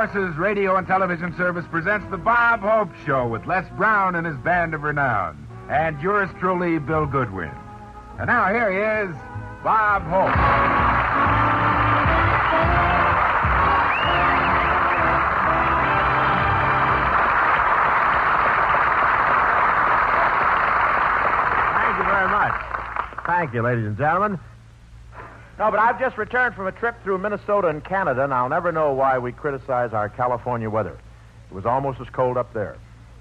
Forces Radio and Television Service presents the Bob Hope Show with Les Brown and his band of renown. And yours truly, Bill Goodwin. And now here he is, Bob Hope. Thank you very much. Thank you, ladies and gentlemen. No, but I've just returned from a trip through Minnesota and Canada, and I'll never know why we criticize our California weather. It was almost as cold up there.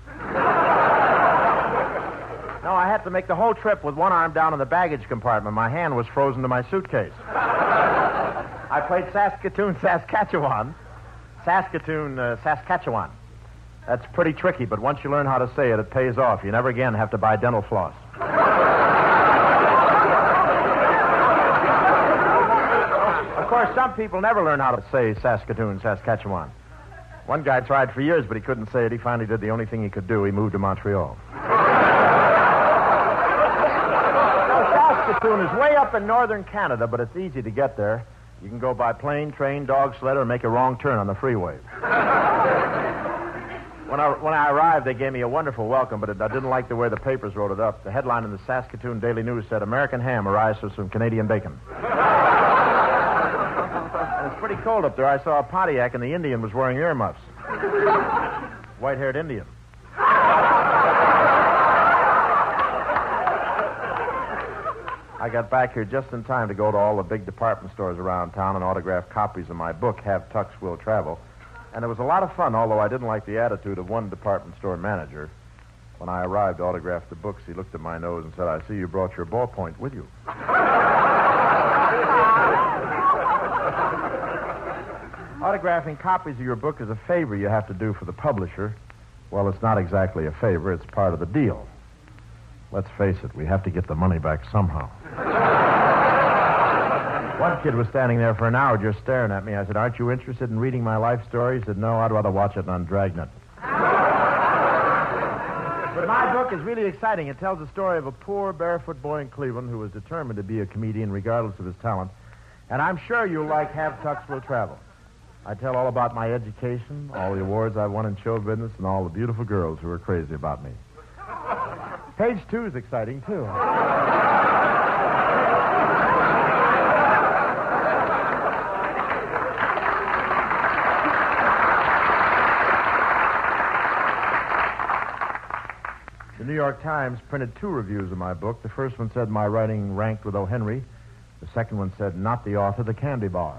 No, I had to make the whole trip with one arm down in the baggage compartment. My hand was frozen to my suitcase. I played Saskatoon, Saskatchewan. Saskatchewan. That's pretty tricky, but once you learn how to say it, it pays off. You never again have to buy dental floss. Of course, some people never learn how to say Saskatoon, Saskatchewan. One guy tried for years, but he couldn't say it. He finally did the only thing he could do. He moved to Montreal. Saskatoon is way up in northern Canada, but it's easy to get there. You can go by plane, train, dog sled, or make a wrong turn on the freeway. When I arrived, they gave me a wonderful welcome, but I didn't like the way the papers wrote it up. The headline in the Saskatoon Daily News said, "American ham arises from Canadian bacon." It's pretty cold up there. I saw a Pontiac, and the Indian was wearing earmuffs. White-haired Indian. I got back here just in time to go to all the big department stores around town and autograph copies of my book, Have Tux Will Travel. And it was a lot of fun, although I didn't like the attitude of one department store manager. When I arrived to autograph the books, he looked at my nose and said, "I see you brought your ballpoint with you." Autographing copies of your book is a favor you have to do for the publisher. Well, it's not exactly a favor. It's part of the deal. Let's face it, we have to get the money back somehow. One kid was standing there for an hour just staring at me. I said, "Aren't you interested in reading my life story?" He said, "No, I'd rather watch it on Dragnet." But my book is really exciting. It tells the story of a poor barefoot boy in Cleveland who was determined to be a comedian regardless of his talent. And I'm sure you'll like Have Tux Will Travel. I tell all about my education, all the awards I won in show business, and all the beautiful girls who are crazy about me. Page 2 is exciting, too. The New York Times printed 2 reviews of my book. The first one said my writing ranked with O. Henry. The second one said, "Not the author, the candy bar."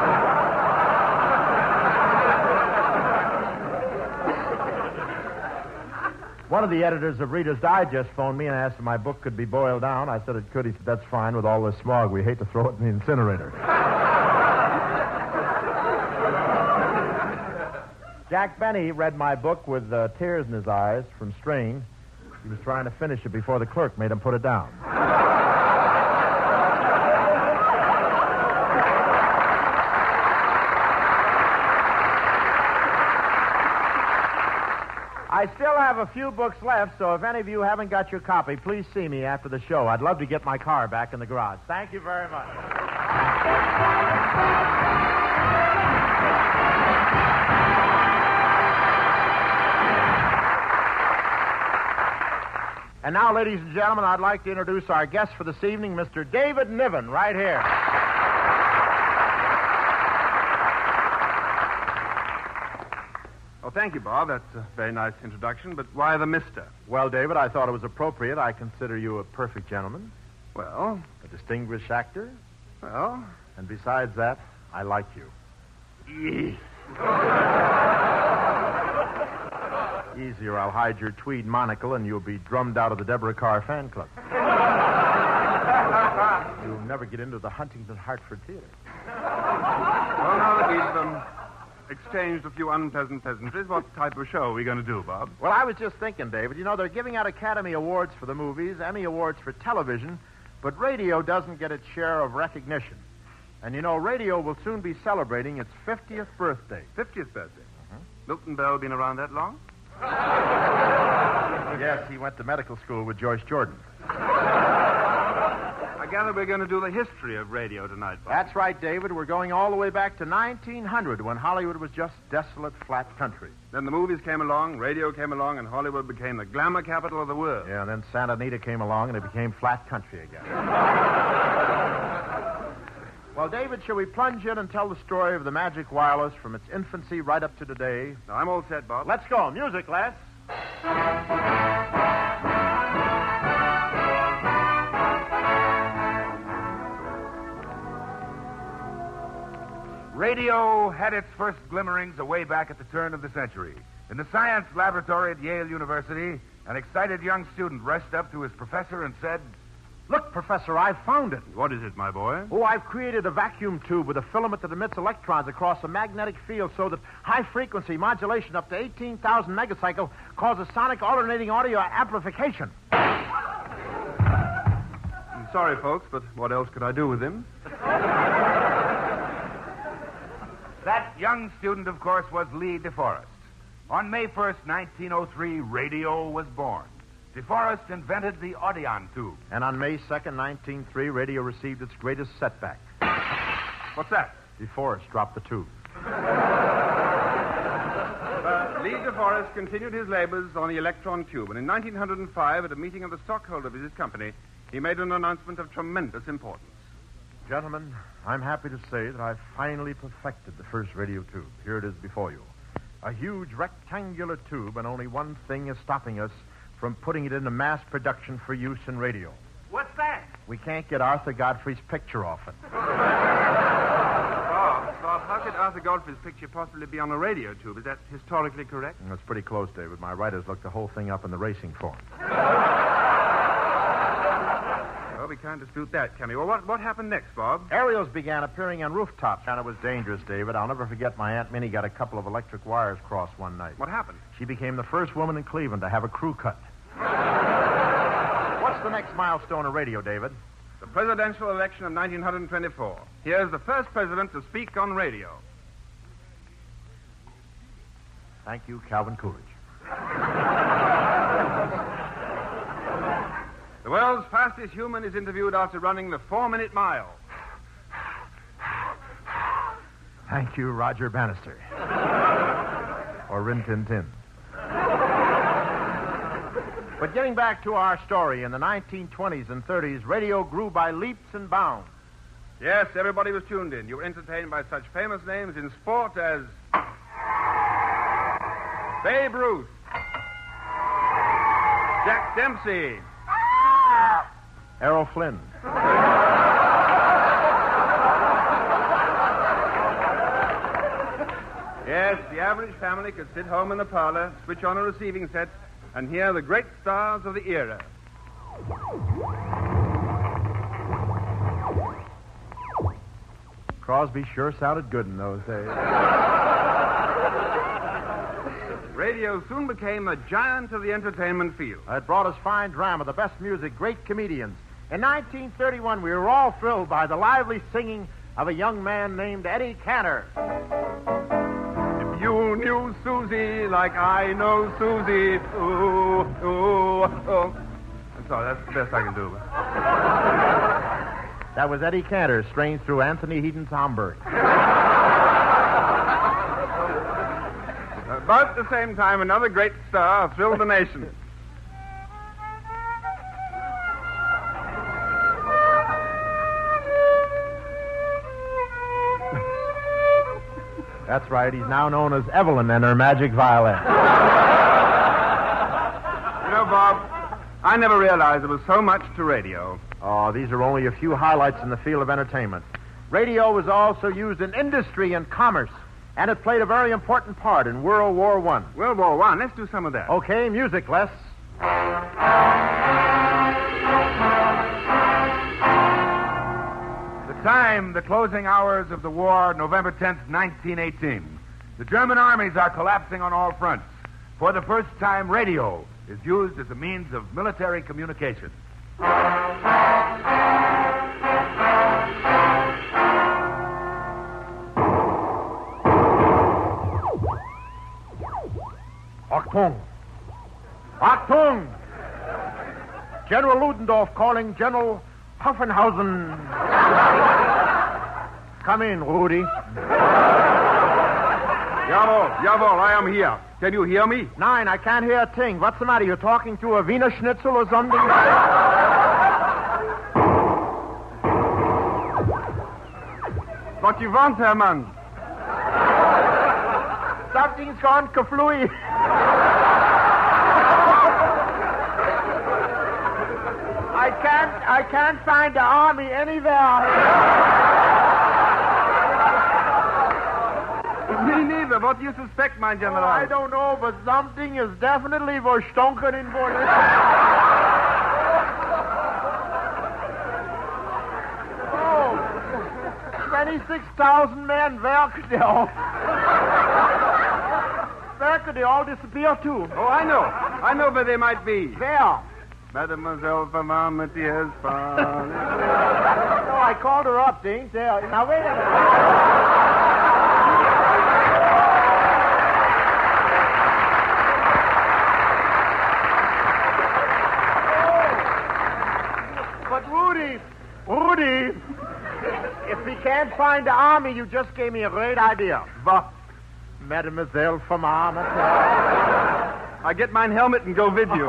One of the editors of Reader's Digest phoned me and asked if my book could be boiled down. I said it could. He said, "That's fine. With all this smog, we hate to throw it in the incinerator." Jack Benny read my book with tears in his eyes from strain. He was trying to finish it before the clerk made him put it down. I still have a few books left, so if any of you haven't got your copy, please see me after the show. I'd love to get my car back in the garage. Thank you very much. And now, ladies and gentlemen, I'd like to introduce our guest for this evening, Mr. David Niven, right here. Oh, thank you, Bob. That's a very nice introduction, but why the mister? Well, David, I thought it was appropriate. I consider you a perfect gentleman, Well, a distinguished actor, well... and besides that, I like you. Easy, or I'll hide your tweed monocle and you'll be drummed out of the Deborah Carr fan club. You'll never get into the Huntington Hartford Theater. Well, now that we've exchanged a few unpleasant pleasantries, what type of show are we going to do, Bob? Well, I was just thinking, David, you know, they're giving out Academy Awards for the movies, Emmy Awards for television, but radio doesn't get its share of recognition. And, you know, radio will soon be celebrating its 50th birthday. 50th birthday? Milton Bell been around that long? Yes, he went to medical school with Joyce Jordan. I gather we're going to do the history of radio tonight, Bob. That's right, David. We're going all the way back to 1900 when Hollywood was just desolate, flat country. Then the movies came along, radio came along, and Hollywood became the glamour capital of the world. Yeah, and then Santa Anita came along and it became flat country again. Well, David, shall we plunge in and tell the story of the Magic Wireless from its infancy right up to today? Now, I'm all set, Bob. Let's go. Music, Les. Radio had its first glimmerings away back at the turn of the century. In the science laboratory at Yale University, an excited young student rushed up to his professor and said, Look, Professor, I've found it. What is it, my boy? Oh, I've created a vacuum tube with a filament that emits electrons across a magnetic field so that high-frequency modulation up to 18,000 megacycle causes sonic alternating audio amplification. I'm sorry, folks, but what else could I do with him? That young student, of course, was Lee DeForest. On May 1st, 1903, radio was born. DeForest invented the Audion tube. And on May 2nd, 1903, radio received its greatest setback. What's that? DeForest dropped the tube. Lee DeForest continued his labors on the electron tube, and in 1905, at a meeting of the stockholders of his company, he made an announcement of tremendous importance. Gentlemen, I'm happy to say that I've finally perfected the first radio tube. Here it is before you. A huge rectangular tube, and only one thing is stopping us from putting it into mass production for use in radio. What's that? We can't get Arthur Godfrey's picture off it. Bob, how could Arthur Godfrey's picture possibly be on a radio tube? Is that historically correct? That's pretty close, David. My writers looked the whole thing up in the racing form. Well, we can't dispute that, can we? Well, what happened next, Bob? Aerials began appearing on rooftops, and it was dangerous, David. I'll never forget my Aunt Minnie got a couple of electric wires crossed one night. What happened? She became the first woman in Cleveland to have a crew cut. What's the next milestone of radio, David? The presidential election of 1924. Here's the first president to speak on radio. Thank you, Calvin Coolidge. The world's fastest human is interviewed after running the 4-minute mile. Thank you, Roger Bannister. Or Rin Tin Tin. But getting back to our story, in the 1920s and 30s, radio grew by leaps and bounds. Yes, everybody was tuned in. You were entertained by such famous names in sport as Babe Ruth, Jack Dempsey, Errol Flynn. Yes, the average family could sit home in the parlor, switch on a receiving set, and hear the great stars of the era. Crosby sure sounded good in those days. Radio soon became a giant of the entertainment field. It brought us fine drama, the best music, great comedians. In 1931, we were all thrilled by the lively singing of a young man named Eddie Cantor. If you knew Susie like I know Susie, ooh, ooh, oh. I'm sorry, that's the best I can do. That was Eddie Cantor, strained through Anthony Heaton's Homburg. About the same time, another great star thrilled the nation. That's right. He's now known as Evelyn and her magic violin. You know, Bob, I never realized there was so much to radio. Oh, these are only a few highlights in the field of entertainment. Radio was also used in industry and commerce, and it played a very important part in World War I. World War I, let's do some of that. Okay, music, Les. The time, the closing hours of the war, November 10th, 1918. The German armies are collapsing on all fronts. For the first time, radio is used as a means of military communication. Achtung! Achtung! General Ludendorff calling General Pfaffenhausen. Come in, Rudy. Jawohl, I am here. Can you hear me? Nein, I can't hear a thing. What's the matter? You're talking to a Wiener Schnitzel or something? What you want, Hermann? Something's gone kaflooey. I can't find the army anywhere. Me neither. What do you suspect, mein General? I don't know, but something is definitely verstunken in Berlin. Oh, 26,000 men, where could they all? Where could they all disappear to? Oh, I know. I know where they might be. Where? Mademoiselle Famamity has fun. No, I called her up. They ain't there. Now, wait a minute. But, Rudy, if we can't find the army, you just gave me a great idea. What? Mademoiselle Famamity. I get mine helmet and go with you.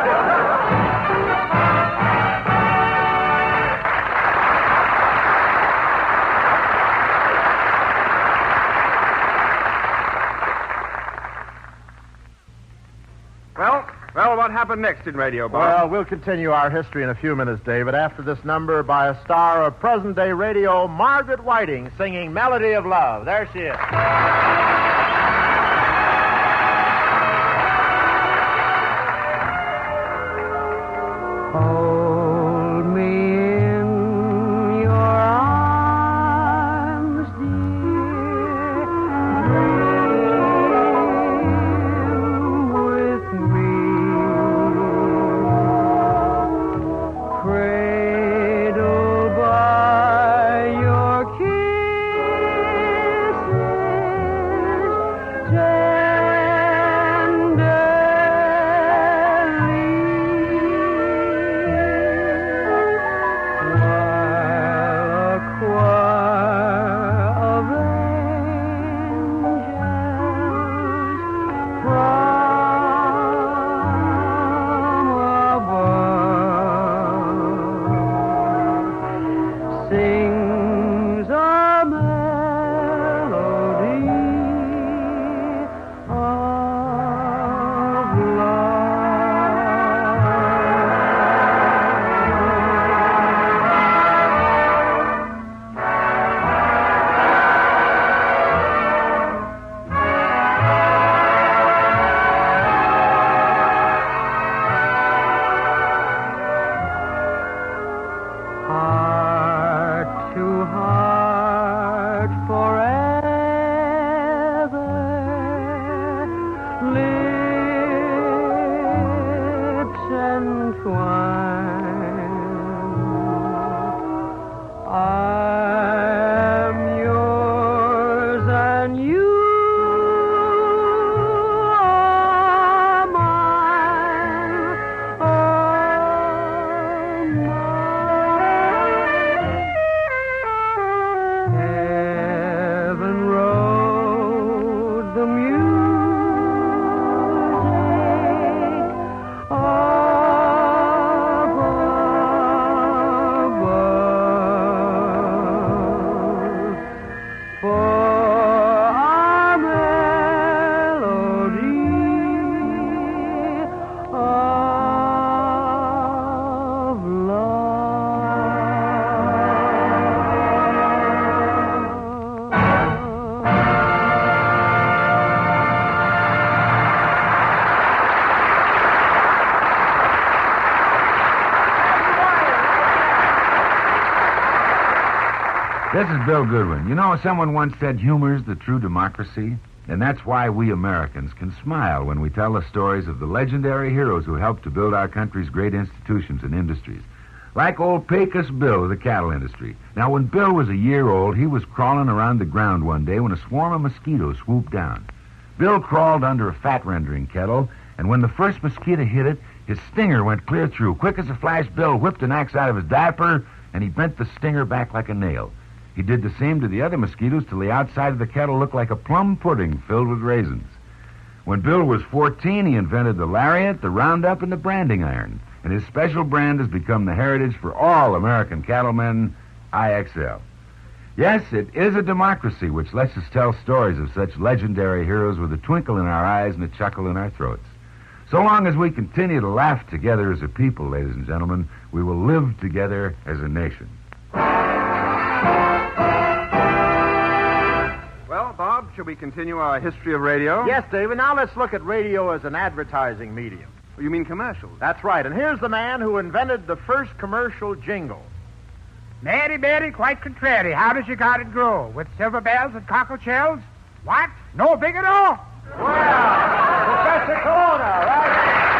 Well, what happened next in radio, Bob? Well, we'll continue our history in a few minutes, David, after this number by a star of present-day radio, Margaret Whiting, singing Melody of Love. There she is. Hold me in your arms, dear. Dream with me. Cradled by your sings a melody of heart to heart forever, lips entwined. I am yours and you are mine. Oh, Heaven wrote the music above. For our melody of This is Bill Goodwin. You know, someone once said humor's the true democracy, and that's why we Americans can smile when we tell the stories of the legendary heroes who helped to build our country's great institutions and industries. Like old Pecos Bill of the cattle industry. Now, when Bill was a year old, he was crawling around the ground one day when a swarm of mosquitoes swooped down. Bill crawled under a fat-rendering kettle, and when the first mosquito hit it, his stinger went clear through. Quick as a flash, Bill whipped an axe out of his diaper and he bent the stinger back like a nail. He did the same to the other mosquitoes till the outside of the kettle looked like a plum pudding filled with raisins. When Bill was 14, he invented the lariat, the roundup, and the branding iron. And his special brand has become the heritage for all American cattlemen, IXL. Yes, it is a democracy which lets us tell stories of such legendary heroes with a twinkle in our eyes and a chuckle in our throats. So long as we continue to laugh together as a people, ladies and gentlemen, we will live together as a nation. Well, Bob, shall we continue our history of radio? Yes, David. Now let's look at radio as an advertising medium. You mean commercials? That's right. And here's the man who invented the first commercial jingle. Mary, Mary, quite contrary. How does your garden grow? With silver bells and cockle shells? What? No big at all. Well, Professor Colonna, right?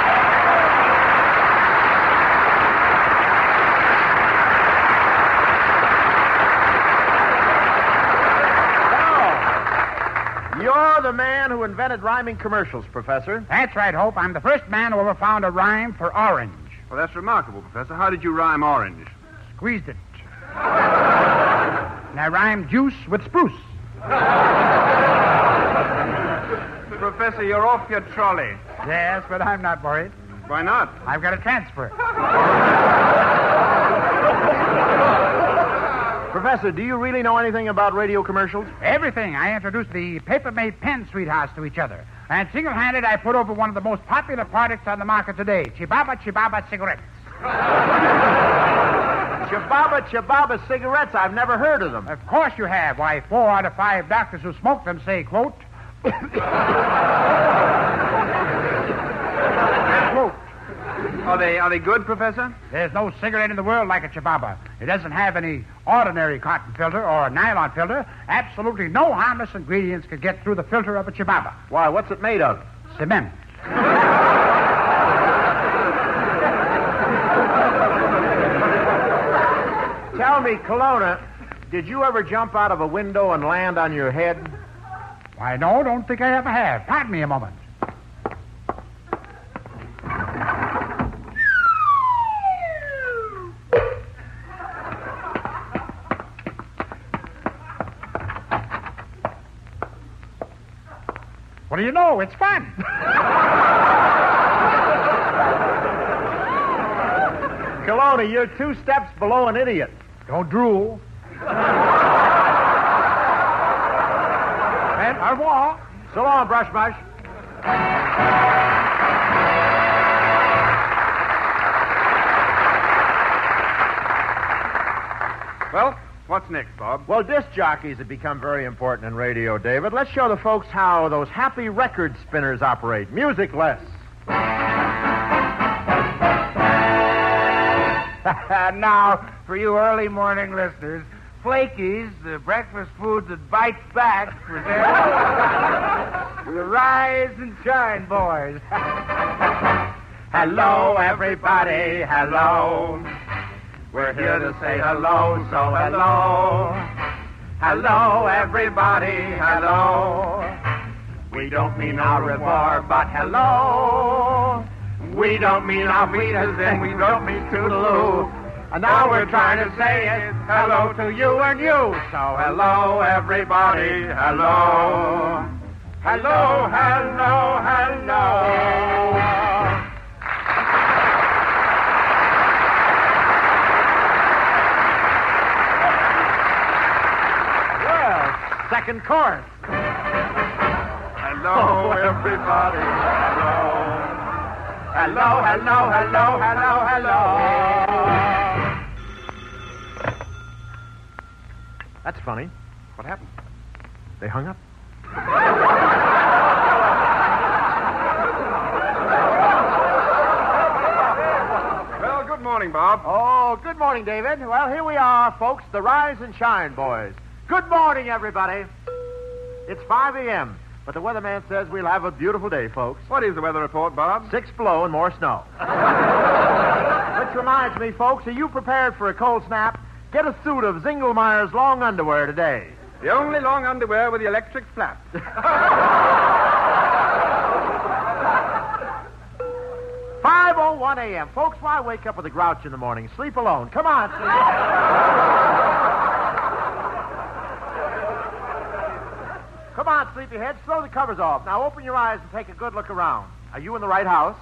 Now, you're the man who invented rhyming commercials, Professor. That's right, Hope. I'm the first man who ever found a rhyme for orange. Well, that's remarkable, Professor. How did you rhyme orange? Squeezed it. And I rhymed juice with spruce. Professor, you're off your trolley. Yes, but I'm not worried. Why not? I've got a transfer. Professor, do you really know anything about radio commercials? Everything. I introduced the paper-made pen sweethearts to each other. And single-handed, I put over one of the most popular products on the market today, Chibaba Chibaba cigarettes. Chibaba cigarettes? I've never heard of them. Of course you have. Why, 4 out of 5 doctors who smoke them say, quote, quote, Are they good, Professor? there's no cigarette in the world like a Chibaba. It doesn't have any ordinary cotton filter or nylon filter. Absolutely no harmless ingredients could get through the filter of a Chibaba. Why, what's it made of? Cement. Tell me, Colonna, did you ever jump out of a window and land on your head? Why, no, don't think I ever have. Pardon me a moment. What do you know? It's fun. Colonna, you're 2 steps below an idiot. Don't drool. And au revoir. So long, Brush. Well, what's next, Bob? Well, disc jockeys have become very important in radio, David. Let's show the folks how those happy record spinners operate. Music less. Now, for you early morning listeners, Flakies, the breakfast food that bites back, presents the Rise and Shine Boys. Hello, everybody, hello. We're here to say hello, so hello. Hello, everybody, hello. We don't mean au revoir, but hello. We don't mean our fetus and we don't mean toodaloo. And now we're trying to say it, hello to you and you. So hello, everybody, hello. Hello, hello, hello. Well, second chorus. Hello, everybody. Hello. Hello, hello, hello, hello, hello. That's funny. What happened? They hung up. Well, good morning, Bob. Oh, good morning, David. Well, here we are, folks, the Rise and Shine Boys. Good morning, everybody. It's 5 a.m., but the weatherman says we'll have a beautiful day, folks. What is the weather report, Bob? 6 below and more snow. Which reminds me, folks, are you prepared for a cold snap? Get a suit of Zingelmeyer's long underwear today. The only long underwear with the electric flap. 5:01 a.m. Folks, why wake up with a grouch in the morning? Sleep alone. Come on, sleep. Come on, sleepyhead. Throw the covers off. Now open your eyes and take a good look around. Are you in the right house?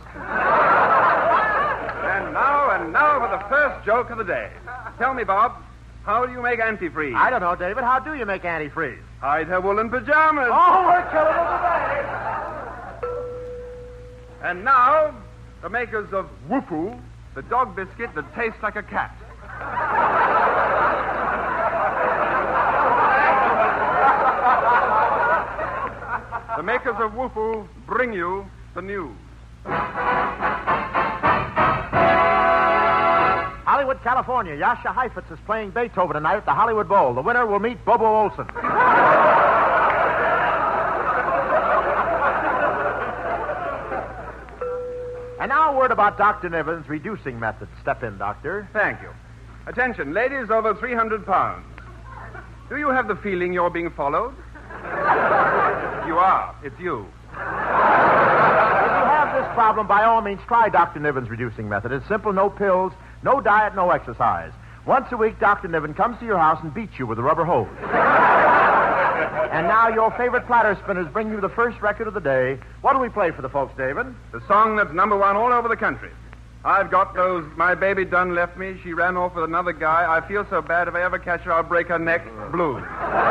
And now for the first joke of the day. Tell me, Bob, how do you make antifreeze? I don't know, David. How do you make antifreeze? Hide her woolen pajamas. Oh, we're killing them today. And now, the makers of Woofoo, the dog biscuit that tastes like a cat. The makers of Woofoo bring you the news. Hollywood, California. Yasha Heifetz is playing Beethoven tonight at the Hollywood Bowl. The winner will meet Bobo Olson. And now a word about Dr. Niven's reducing method. Step in, Doctor. Thank you. Attention, ladies over 300 pounds. Do you have the feeling you're being followed? You are. It's you. If you have this problem, by all means, try Dr. Niven's reducing method. It's simple, no pills, no diet, no exercise. Once a week, Dr. Niven comes to your house and beats you with a rubber hose. And now your favorite platter spinners bring you the first record of the day. What do we play for the folks, David? The song that's number one all over the country. I've got those, my baby done left me, she ran off with another guy, I feel so bad if I ever catch her, I'll break her neck, blues.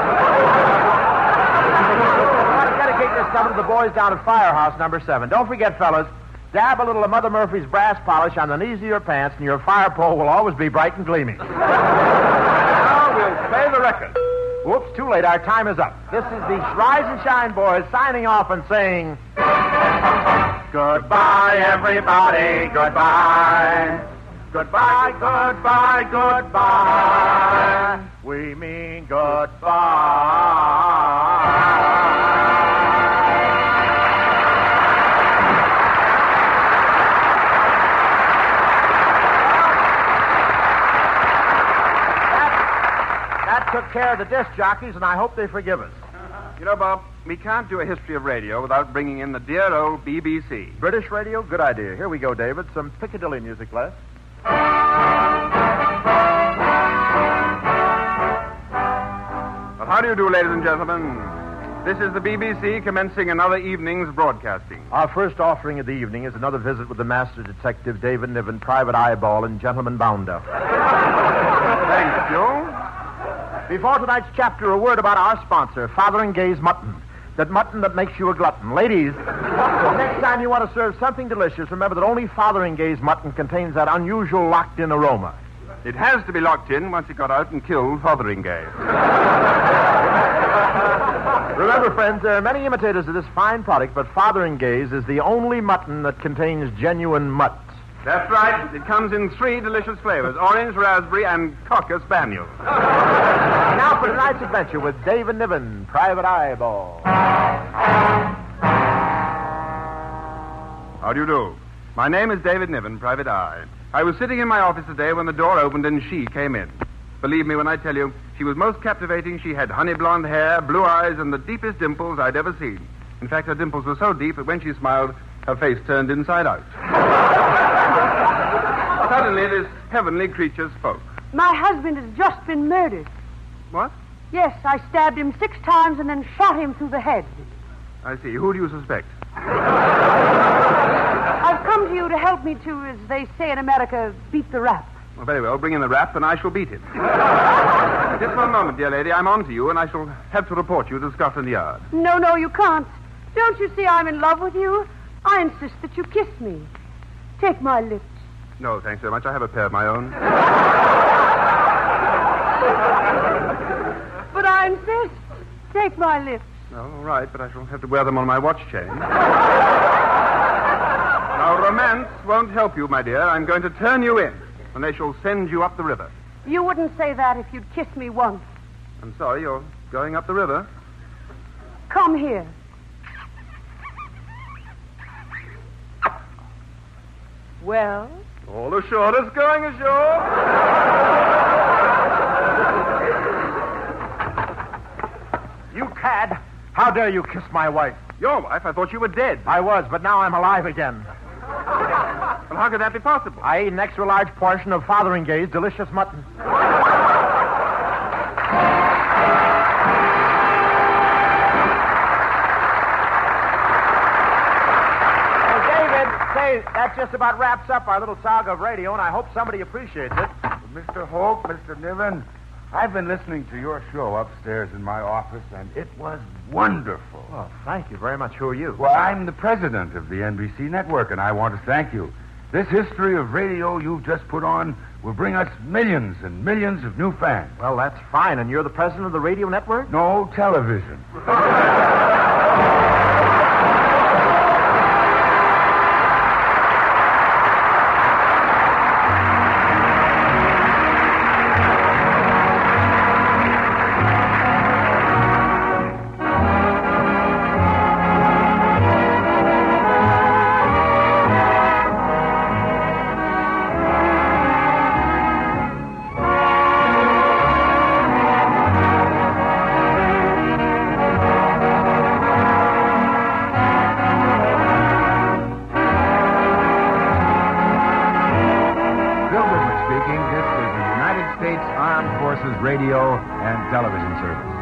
I want to dedicate this number to the boys down at Firehouse number 7. Don't forget, fellas, dab a little of Mother Murphy's brass polish on the knees of your pants, and your fire pole will always be bright and gleaming. Now we'll play the record. Whoops, too late. Our time is up. This is the Rise and Shine Boys signing off and saying, goodbye, everybody, goodbye. Goodbye, goodbye, goodbye. We mean goodbye. Took care of the disc jockeys, and I hope they forgive us. You know, Bob, we can't do a history of radio without bringing in the dear old BBC. British radio? Good idea. Here we go, David. Some Piccadilly music left. Well, how do you do, ladies and gentlemen? This is the BBC commencing another evening's broadcasting. Our first offering of the evening is another visit with the Master Detective David Niven, Private Eyeball, and Gentleman Bounder. Thank you. Before tonight's chapter, a word about our sponsor, Fotheringay's Mutton. That mutton that makes you a glutton. Ladies, next time you want to serve something delicious, remember that only Fotheringay's Mutton contains that unusual locked-in aroma. It has to be locked in once it got out and killed Fotheringay. Remember, friends, there are many imitators of this fine product, but Fotheringay's is the only mutton that contains genuine mutt. That's right. It comes in 3 delicious flavors, orange, raspberry, and cocker spaniel. Now for tonight's adventure with David Niven, Private Eyeball. How do you do? My name is David Niven, Private Eye. I was sitting in my office today when the door opened and she came in. Believe me when I tell you, she was most captivating. She had honey blonde hair, blue eyes, and the deepest dimples I'd ever seen. In fact, her dimples were so deep that when she smiled, her face turned inside out. Suddenly, this heavenly creature spoke. My husband has just been murdered. What? Yes, I stabbed him 6 times and then shot him through the head. I see. Who do you suspect? I've come to you to help me to, as they say in America, beat the rap. Well, very well. Bring in the rap, and I shall beat it. Just for a moment, dear lady. I'm on to you, and I shall have to report you to Scotland Yard. No, you can't. Don't you see I'm in love with you? I insist that you kiss me. Take my lips. No, thanks very much. I have a pair of my own. But I insist. Take my lips. No, all right, but I shall have to wear them on my watch chain. Now, romance won't help you, my dear. I'm going to turn you in, and they shall send you up the river. You wouldn't say that if you'd kiss me once. I'm sorry, you're going up the river. Come here. Well? All ashore is going ashore. You cad! How dare you kiss my wife? Your wife? I thought you were dead. I was, but now I'm alive again. how could that be possible? I ate an extra large portion of Fotheringay's delicious mutton. Say, that just about wraps up our little saga of radio, and I hope somebody appreciates it. Mr. Hope, Mr. Niven, I've been listening to your show upstairs in my office, and it was wonderful. Well, thank you very much. Who are you? Well, I'm the president of the NBC network, and I want to thank you. This history of radio you've just put on will bring us millions and millions of new fans. Well, that's fine. And you're the president of the radio network? No, television. Radio and Television Service.